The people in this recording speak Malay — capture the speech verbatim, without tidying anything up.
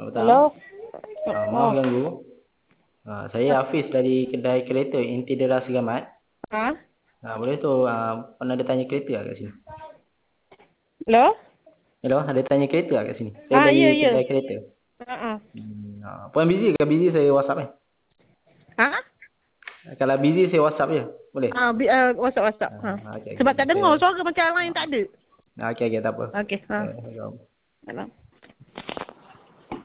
petang. Hello. Uh, maaf Oh. ganggu. Uh, saya Hafiz dari kedai kereta Intidera Segamat. Ha? Uh, boleh tu uh, pernah ada tanya kereta tak kat sini? Hello. Hello, ada tanya kereta tak kat sini? Saya Ah, dari ya, ya. kedai kereta. Ha ah. Hmm, uh, puan busy ke? Busy saya WhatsApp eh. Ha? Kalau busy saya WhatsApp je. Boleh? Ah, bi- uh, WhatsApp WhatsApp. Ha. Uh, okay, okay. Sebab tak Kita, dengar suara macam lain tak ada. uh, okay, okay, tak apa. Okey, ha. Uh, Salam.